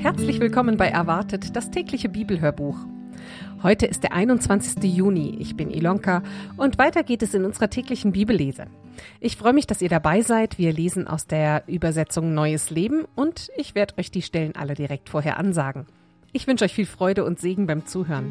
Herzlich willkommen bei Erwartet, das tägliche Bibelhörbuch. Heute ist der 21. Juni. Ich bin Ilonka und weiter geht es in unserer täglichen Bibellese. Ich freue mich, dass ihr dabei seid. Wir lesen aus der Übersetzung Neues Leben und ich werde euch die Stellen alle direkt vorher ansagen. Ich wünsche euch viel Freude und Segen beim Zuhören.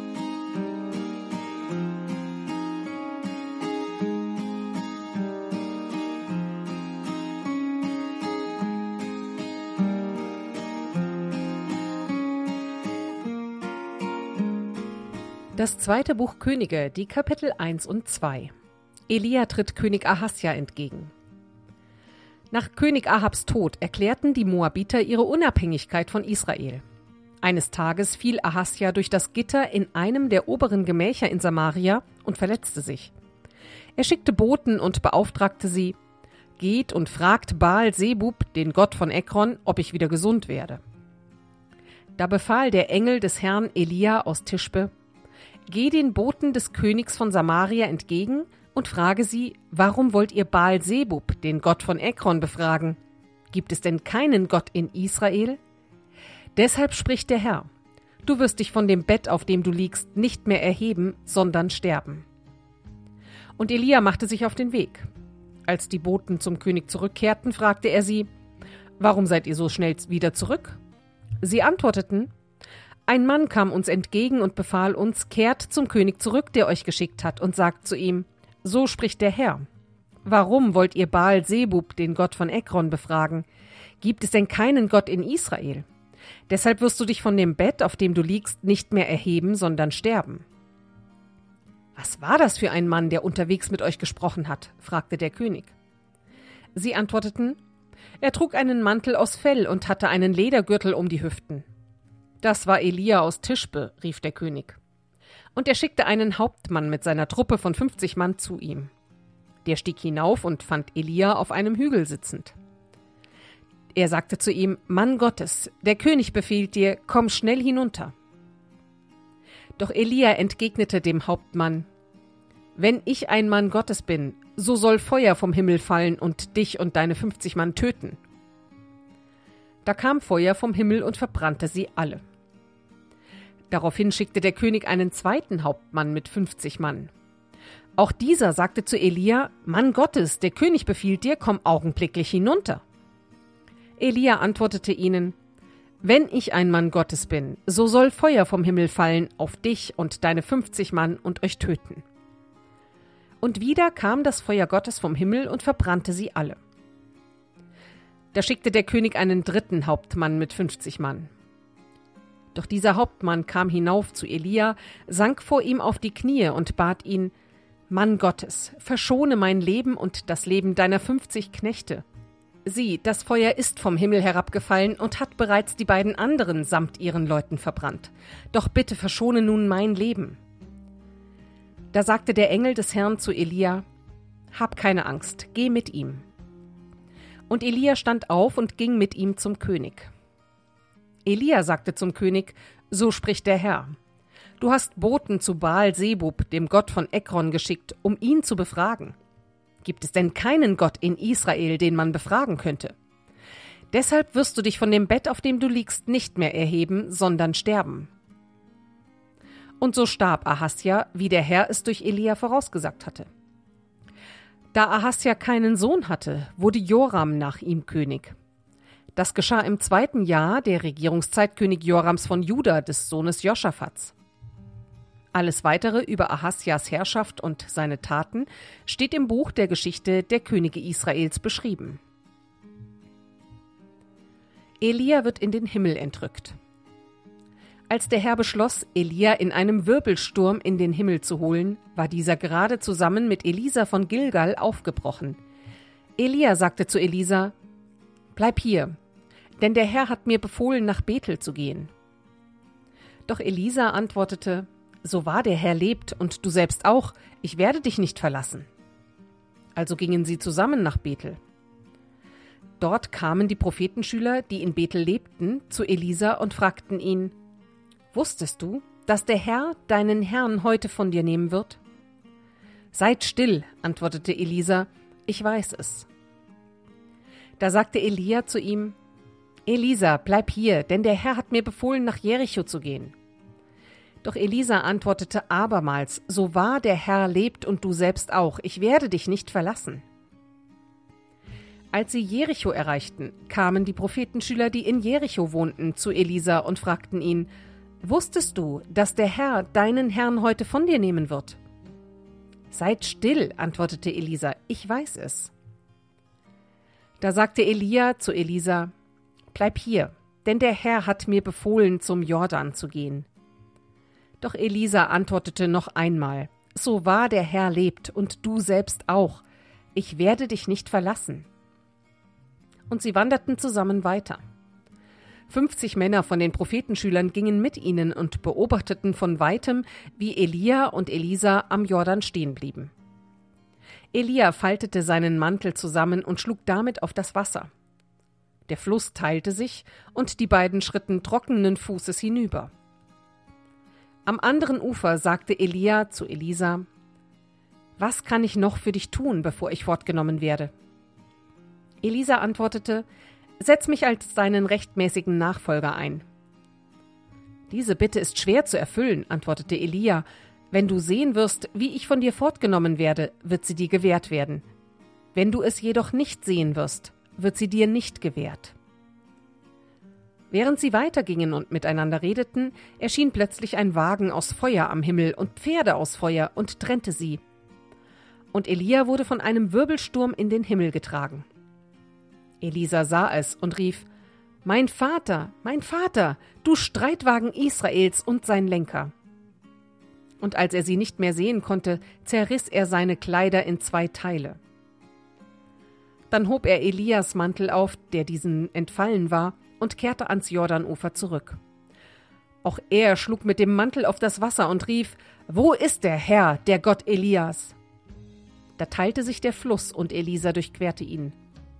Das zweite Buch Könige, die Kapitel 1 und 2. Elia tritt König Ahasja entgegen. Nach König Ahabs Tod erklärten die Moabiter ihre Unabhängigkeit von Israel. Eines Tages fiel Ahasja durch das Gitter in einem der oberen Gemächer in Samaria und verletzte sich. Er schickte Boten und beauftragte sie: Geht und fragt Baal-Sebub, den Gott von Ekron, ob ich wieder gesund werde. Da befahl der Engel des Herrn Elia aus Tischbe: Geh den Boten des Königs von Samaria entgegen und frage sie: Warum wollt ihr Baal-Sebub, den Gott von Ekron, befragen? Gibt es denn keinen Gott in Israel? Deshalb spricht der Herr: Du wirst dich von dem Bett, auf dem du liegst, nicht mehr erheben, sondern sterben. Und Elia machte sich auf den Weg. Als die Boten zum König zurückkehrten, fragte er sie: Warum seid ihr so schnell wieder zurück? Sie antworteten: Ein Mann kam uns entgegen und befahl uns: Kehrt zum König zurück, der euch geschickt hat, und sagt zu ihm: So spricht der Herr. Warum wollt ihr Baal-Sebub, den Gott von Ekron, befragen? Gibt es denn keinen Gott in Israel? Deshalb wirst du dich von dem Bett, auf dem du liegst, nicht mehr erheben, sondern sterben. Was war das für ein Mann, der unterwegs mit euch gesprochen hat? Fragte der König. Sie antworteten: Er trug einen Mantel aus Fell und hatte einen Ledergürtel um die Hüften. Das war Elia aus Tischbe, rief der König. Und er schickte einen Hauptmann mit seiner Truppe von 50 Mann zu ihm. Der stieg hinauf und fand Elia auf einem Hügel sitzend. Er sagte zu ihm: Mann Gottes, der König befiehlt dir, komm schnell hinunter. Doch Elia entgegnete dem Hauptmann: Wenn ich ein Mann Gottes bin, so soll Feuer vom Himmel fallen und dich und deine 50 Mann töten. Da kam Feuer vom Himmel und verbrannte sie alle. Daraufhin schickte der König einen zweiten Hauptmann mit 50 Mann. Auch dieser sagte zu Elia: Mann Gottes, der König befiehlt dir, komm augenblicklich hinunter. Elia antwortete ihnen: Wenn ich ein Mann Gottes bin, so soll Feuer vom Himmel fallen auf dich und deine 50 Mann und euch töten. Und wieder kam das Feuer Gottes vom Himmel und verbrannte sie alle. Da schickte der König einen dritten Hauptmann mit 50 Mann. Doch dieser Hauptmann kam hinauf zu Elia, sank vor ihm auf die Knie und bat ihn: Mann Gottes, verschone mein Leben und das Leben deiner 50 Knechte. Sieh, das Feuer ist vom Himmel herabgefallen und hat bereits die beiden anderen samt ihren Leuten verbrannt. Doch bitte verschone nun mein Leben. Da sagte der Engel des Herrn zu Elia: Hab keine Angst, geh mit ihm. Und Elia stand auf und ging mit ihm zum König. Elia sagte zum König: So spricht der Herr. Du hast Boten zu Baal-Sebub, dem Gott von Ekron, geschickt, um ihn zu befragen. Gibt es denn keinen Gott in Israel, den man befragen könnte? Deshalb wirst du dich von dem Bett, auf dem du liegst, nicht mehr erheben, sondern sterben. Und so starb Ahasja, wie der Herr es durch Elia vorausgesagt hatte. Da Ahasja keinen Sohn hatte, wurde Joram nach ihm König. Das geschah im 2. Jahr der Regierungszeit König Jorams von Juda, des Sohnes Joschafats. Alles Weitere über Ahasjas Herrschaft und seine Taten steht im Buch der Geschichte der Könige Israels beschrieben. Elia wird in den Himmel entrückt. Als der Herr beschloss, Elia in einem Wirbelsturm in den Himmel zu holen, war dieser gerade zusammen mit Elisa von Gilgal aufgebrochen. Elia sagte zu Elisa: Bleib hier, denn der Herr hat mir befohlen, nach Bethel zu gehen. Doch Elisa antwortete: So wahr der Herr lebt und du selbst auch, ich werde dich nicht verlassen. Also gingen sie zusammen nach Bethel. Dort kamen die Prophetenschüler, die in Bethel lebten, zu Elisa und fragten ihn: Wusstest du, dass der Herr deinen Herrn heute von dir nehmen wird? Seid still, antwortete Elisa, ich weiß es. Da sagte Elia zu ihm: Elisa, bleib hier, denn der Herr hat mir befohlen, nach Jericho zu gehen. Doch Elisa antwortete abermals, so wahr der Herr lebt und du selbst auch, ich werde dich nicht verlassen. Als sie Jericho erreichten, kamen die Prophetenschüler, die in Jericho wohnten, zu Elisa und fragten ihn, »Wusstest du, dass der Herr deinen Herrn heute von dir nehmen wird?« »Seid still«, antwortete Elisa, »ich weiß es.« Da sagte Elia zu Elisa, »Bleib hier, denn der Herr hat mir befohlen, zum Jordan zu gehen.« Doch Elisa antwortete noch einmal, »So wahr der Herr lebt und du selbst auch, ich werde dich nicht verlassen.« Und sie wanderten zusammen weiter. 50 Männer von den Prophetenschülern gingen mit ihnen und beobachteten von weitem, wie Elia und Elisa am Jordan stehen blieben. Elia faltete seinen Mantel zusammen und schlug damit auf das Wasser. Der Fluss teilte sich, und die beiden schritten trockenen Fußes hinüber. Am anderen Ufer sagte Elia zu Elisa, »Was kann ich noch für dich tun, bevor ich fortgenommen werde?« Elisa antwortete, »Setz mich als deinen rechtmäßigen Nachfolger ein.« »Diese Bitte ist schwer zu erfüllen«, antwortete Elia. »Wenn du sehen wirst, wie ich von dir fortgenommen werde, wird sie dir gewährt werden. Wenn du es jedoch nicht sehen wirst, wird sie dir nicht gewährt.« Während sie weitergingen und miteinander redeten, erschien plötzlich ein Wagen aus Feuer am Himmel und Pferde aus Feuer und trennte sie. Und Elia wurde von einem Wirbelsturm in den Himmel getragen. Elisa sah es und rief, mein Vater, du Streitwagen Israels und sein Lenker!« Und als er sie nicht mehr sehen konnte, zerriss er seine Kleider in 2 Teile. Dann hob er Elias Mantel auf, der diesen entfallen war, und kehrte ans Jordanufer zurück. Auch er schlug mit dem Mantel auf das Wasser und rief, »Wo ist der Herr, der Gott Elias?« Da teilte sich der Fluss und Elisa durchquerte ihn.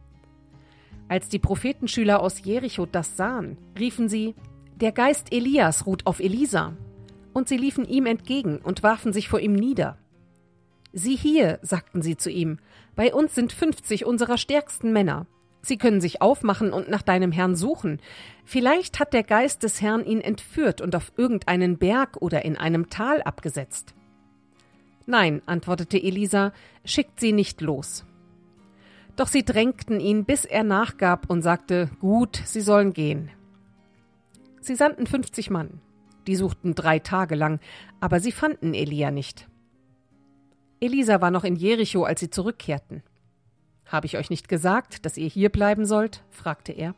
Als die Prophetenschüler aus Jericho das sahen, riefen sie, »Der Geist Elias ruht auf Elisa!« Und sie liefen ihm entgegen und warfen sich vor ihm nieder. »Sieh hier«, sagten sie zu ihm, »bei uns sind 50 unserer stärksten Männer. Sie können sich aufmachen und nach deinem Herrn suchen. Vielleicht hat der Geist des Herrn ihn entführt und auf irgendeinen Berg oder in einem Tal abgesetzt.« »Nein«, antwortete Elisa, »schickt sie nicht los.« Doch sie drängten ihn, bis er nachgab und sagte, »Gut, sie sollen gehen.« Sie sandten 50 Mann. Die suchten 3 Tage lang, aber sie fanden Elia nicht. Elisa war noch in Jericho, als sie zurückkehrten. »Habe ich euch nicht gesagt, dass ihr hier bleiben sollt?« fragte er.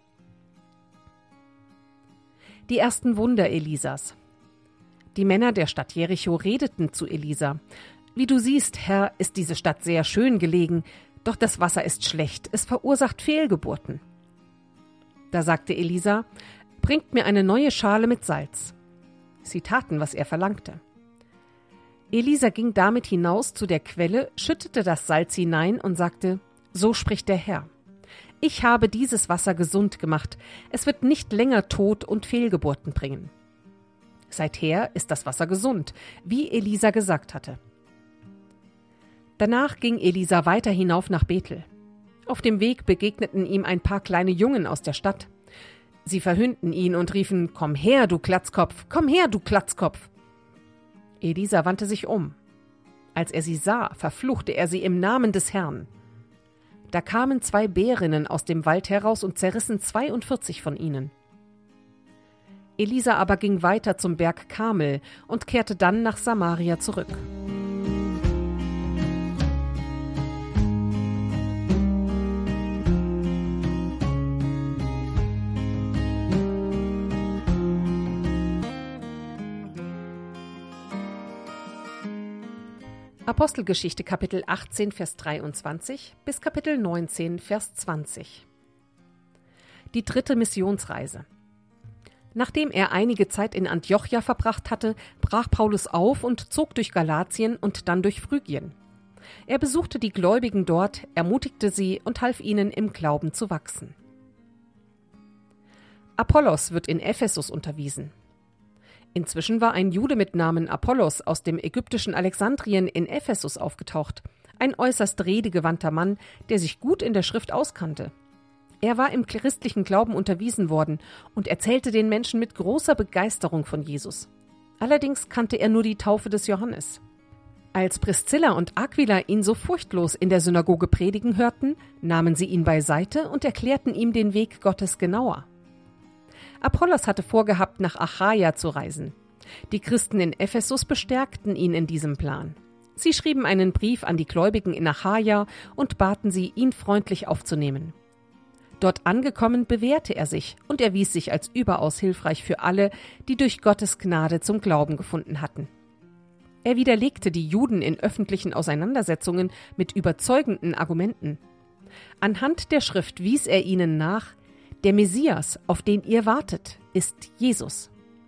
Die ersten Wunder Elisas. Die Männer der Stadt Jericho redeten zu Elisa, »Wie du siehst, Herr, ist diese Stadt sehr schön gelegen, doch das Wasser ist schlecht, es verursacht Fehlgeburten.« Da sagte Elisa, »Bringt mir eine neue Schale mit Salz.« Sie taten, was er verlangte. Elisa ging damit hinaus zu der Quelle, schüttete das Salz hinein und sagte, »So spricht der Herr. Ich habe dieses Wasser gesund gemacht. Es wird nicht länger Tod und Fehlgeburten bringen.« Seither ist das Wasser gesund, wie Elisa gesagt hatte. Danach ging Elisa weiter hinauf nach Bethel. Auf dem Weg begegneten ihm ein paar kleine Jungen aus der Stadt. Sie verhöhnten ihn und riefen, »Komm her, du Glatzkopf! Komm her, du Glatzkopf!« Elisa wandte sich um. Als er sie sah, verfluchte er sie im Namen des Herrn. Da kamen 2 Bärinnen aus dem Wald heraus und zerrissen 42 von ihnen. Elisa aber ging weiter zum Berg Karmel und kehrte dann nach Samaria zurück. Apostelgeschichte Kapitel 18, Vers 23 bis Kapitel 19, Vers 20. Die 3. Missionsreise. Nachdem er einige Zeit in Antiochia verbracht hatte, brach Paulus auf und zog durch Galatien und dann durch Phrygien. Er besuchte die Gläubigen dort, ermutigte sie und half ihnen im Glauben zu wachsen. Apollos wird in Ephesus unterwiesen. Inzwischen war ein Jude mit Namen Apollos aus dem ägyptischen Alexandrien in Ephesus aufgetaucht, ein äußerst redegewandter Mann, der sich gut in der Schrift auskannte. Er war im christlichen Glauben unterwiesen worden und erzählte den Menschen mit großer Begeisterung von Jesus. Allerdings kannte er nur die Taufe des Johannes. Als Priscilla und Aquila ihn so furchtlos in der Synagoge predigen hörten, nahmen sie ihn beiseite und erklärten ihm den Weg Gottes genauer. Apollos hatte vorgehabt, nach Achaia zu reisen. Die Christen in Ephesus bestärkten ihn in diesem Plan. Sie schrieben einen Brief an die Gläubigen in Achaia und baten sie, ihn freundlich aufzunehmen. Dort angekommen bewährte er sich und erwies sich als überaus hilfreich für alle, die durch Gottes Gnade zum Glauben gefunden hatten. Er widerlegte die Juden in öffentlichen Auseinandersetzungen mit überzeugenden Argumenten. Anhand der Schrift wies er ihnen nach: Der Messias, auf den ihr wartet, ist Jesus.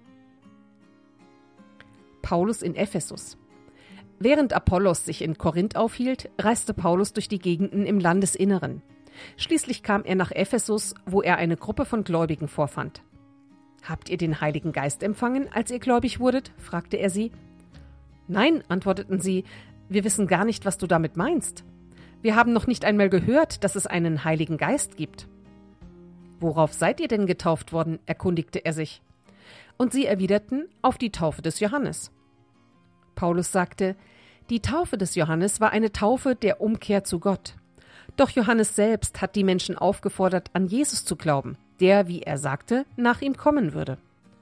Paulus in Ephesus. Während Apollos sich in Korinth aufhielt, reiste Paulus durch die Gegenden im Landesinneren. Schließlich kam er nach Ephesus, wo er eine Gruppe von Gläubigen vorfand. »Habt ihr den Heiligen Geist empfangen, als ihr gläubig wurdet?« fragte er sie. »Nein«, antworteten sie, »wir wissen gar nicht, was du damit meinst. Wir haben noch nicht einmal gehört, dass es einen Heiligen Geist gibt.« »Worauf seid ihr denn getauft worden?« erkundigte er sich. Und sie erwiderten: »Auf die Taufe des Johannes.« Paulus sagte: »Die Taufe des Johannes war eine Taufe der Umkehr zu Gott. Doch Johannes selbst hat die Menschen aufgefordert, an Jesus zu glauben, der, wie er sagte, nach ihm kommen würde.«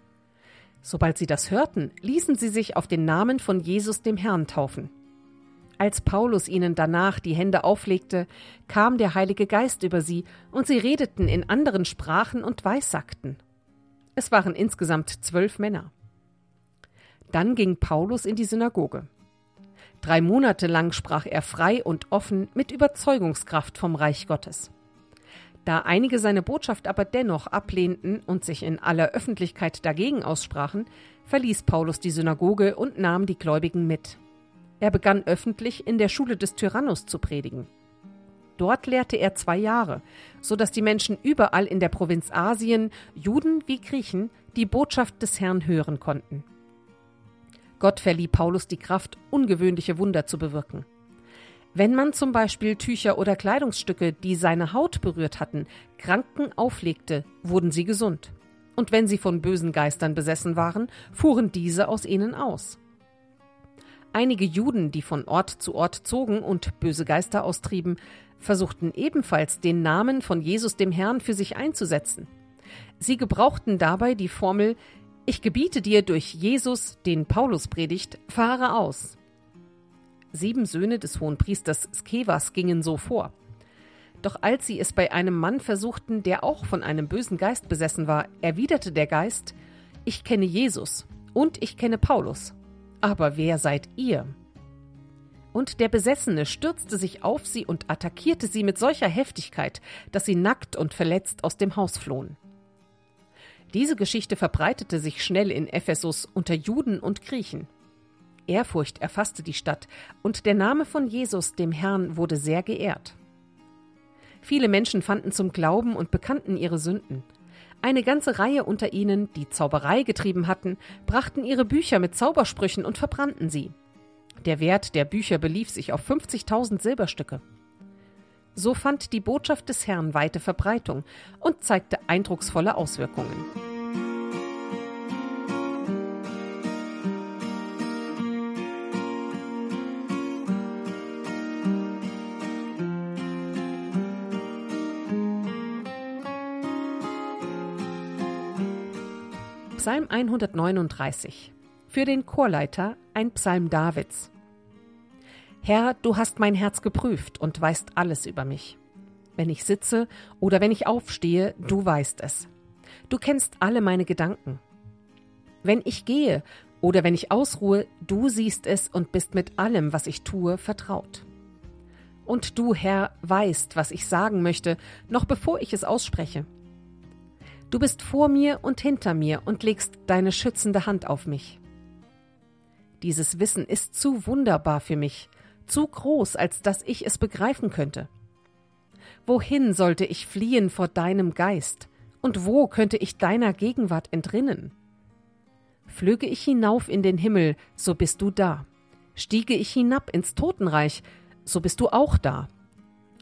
Sobald sie das hörten, ließen sie sich auf den Namen von Jesus dem Herrn taufen. Als Paulus ihnen danach die Hände auflegte, kam der Heilige Geist über sie und sie redeten in anderen Sprachen und weissagten. Es waren insgesamt 12 Männer. Dann ging Paulus in die Synagoge. 3 Monate lang sprach er frei und offen mit Überzeugungskraft vom Reich Gottes. Da einige seine Botschaft aber dennoch ablehnten und sich in aller Öffentlichkeit dagegen aussprachen, verließ Paulus die Synagoge und nahm die Gläubigen mit. Er begann öffentlich in der Schule des Tyrannus zu predigen. Dort lehrte er 2 Jahre, so dass die Menschen überall in der Provinz Asien, Juden wie Griechen, die Botschaft des Herrn hören konnten. Gott verlieh Paulus die Kraft, ungewöhnliche Wunder zu bewirken. Wenn man zum Beispiel Tücher oder Kleidungsstücke, die seine Haut berührt hatten, Kranken auflegte, wurden sie gesund. Und wenn sie von bösen Geistern besessen waren, fuhren diese aus ihnen aus. Einige Juden, die von Ort zu Ort zogen und böse Geister austrieben, versuchten ebenfalls, den Namen von Jesus dem Herrn für sich einzusetzen. Sie gebrauchten dabei die Formel: Ich gebiete dir durch Jesus, den Paulus predigt, fahre aus. 7 Söhne des Hohenpriesters Skevas gingen so vor. Doch als sie es bei einem Mann versuchten, der auch von einem bösen Geist besessen war, erwiderte der Geist: Ich kenne Jesus und ich kenne Paulus. Aber wer seid ihr? Und der Besessene stürzte sich auf sie und attackierte sie mit solcher Heftigkeit, dass sie nackt und verletzt aus dem Haus flohen. Diese Geschichte verbreitete sich schnell in Ephesus unter Juden und Griechen. Ehrfurcht erfasste die Stadt und der Name von Jesus, dem Herrn, wurde sehr geehrt. Viele Menschen fanden zum Glauben und bekannten ihre Sünden. Eine ganze Reihe unter ihnen, die Zauberei getrieben hatten, brachten ihre Bücher mit Zaubersprüchen und verbrannten sie. Der Wert der Bücher belief sich auf 50.000 Silberstücke. So fand die Botschaft des Herrn weite Verbreitung und zeigte eindrucksvolle Auswirkungen. Psalm 139. Für den Chorleiter ein Psalm Davids. Herr, du hast mein Herz geprüft und weißt alles über mich. Wenn ich sitze oder wenn ich aufstehe, du weißt es. Du kennst alle meine Gedanken. Wenn ich gehe oder wenn ich ausruhe, du siehst es und bist mit allem, was ich tue, vertraut. Und du, Herr, weißt, was ich sagen möchte, noch bevor ich es ausspreche. Du bist vor mir und hinter mir und legst deine schützende Hand auf mich. Dieses Wissen ist zu wunderbar für mich, zu groß, als dass ich es begreifen könnte. Wohin sollte ich fliehen vor deinem Geist, und wo könnte ich deiner Gegenwart entrinnen? Flöge ich hinauf in den Himmel, so bist du da. Stiege ich hinab ins Totenreich, so bist du auch da.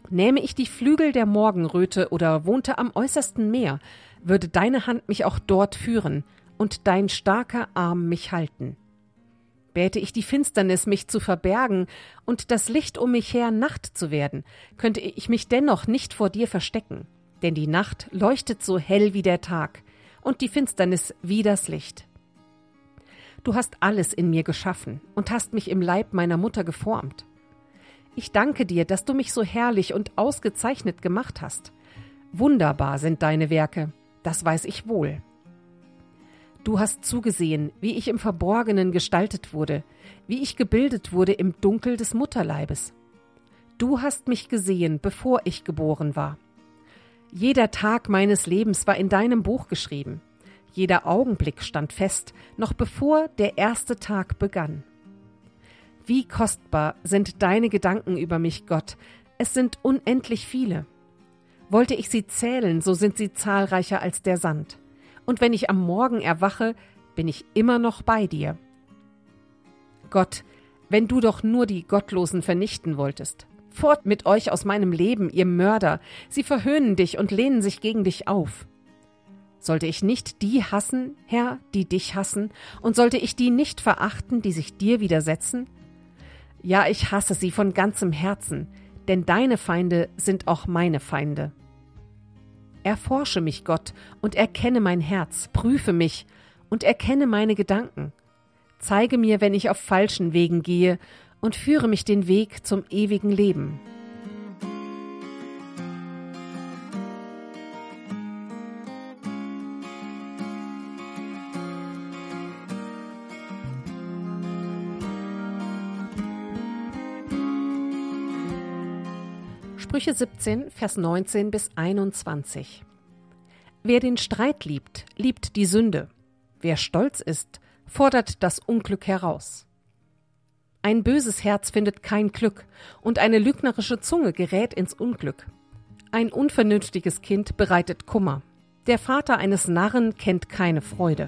Nähme ich die Flügel der Morgenröte oder wohnte am äußersten Meer, würde deine Hand mich auch dort führen und dein starker Arm mich halten. Bäte ich die Finsternis, mich zu verbergen und das Licht um mich her Nacht zu werden, könnte ich mich dennoch nicht vor dir verstecken, denn die Nacht leuchtet so hell wie der Tag und die Finsternis wie das Licht. Du hast alles in mir geschaffen und hast mich im Leib meiner Mutter geformt. Ich danke dir, dass du mich so herrlich und ausgezeichnet gemacht hast. Wunderbar sind deine Werke, das weiß ich wohl. Du hast zugesehen, wie ich im Verborgenen gestaltet wurde, wie ich gebildet wurde im Dunkel des Mutterleibes. Du hast mich gesehen, bevor ich geboren war. Jeder Tag meines Lebens war in deinem Buch geschrieben. Jeder Augenblick stand fest, noch bevor der erste Tag begann. Wie kostbar sind deine Gedanken über mich, Gott. Es sind unendlich viele. Wollte ich sie zählen, so sind sie zahlreicher als der Sand. Und wenn ich am Morgen erwache, bin ich immer noch bei dir. Gott, wenn du doch nur die Gottlosen vernichten wolltest. Fort mit euch aus meinem Leben, ihr Mörder. Sie verhöhnen dich und lehnen sich gegen dich auf. Sollte ich nicht die hassen, Herr, die dich hassen? Und sollte ich die nicht verachten, die sich dir widersetzen? Ja, ich hasse sie von ganzem Herzen, denn deine Feinde sind auch meine Feinde. Erforsche mich, Gott, und erkenne mein Herz, prüfe mich und erkenne meine Gedanken. Zeige mir, wenn ich auf falschen Wegen gehe, und führe mich den Weg zum ewigen Leben. Sprüche 17, Vers 19 bis 21. Wer den Streit liebt, liebt die Sünde. Wer stolz ist, fordert das Unglück heraus. Ein böses Herz findet kein Glück, und eine lügnerische Zunge gerät ins Unglück. Ein unvernünftiges Kind bereitet Kummer. Der Vater eines Narren kennt keine Freude.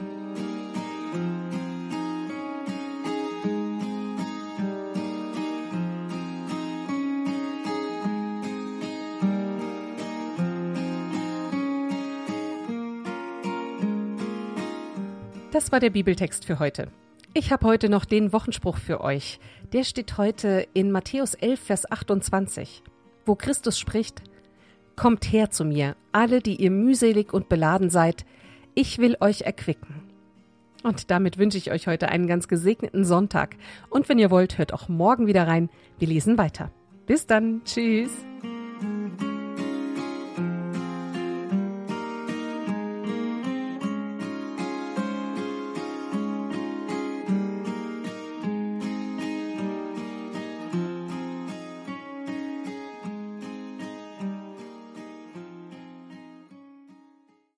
Das war der Bibeltext für heute. Ich habe heute noch den Wochenspruch für euch. Der steht heute in Matthäus 11, Vers 28, wo Christus spricht: Kommt her zu mir, alle, die ihr mühselig und beladen seid, ich will euch erquicken. Und damit wünsche ich euch heute einen ganz gesegneten Sonntag. Und wenn ihr wollt, hört auch morgen wieder rein. Wir lesen weiter. Bis dann. Tschüss.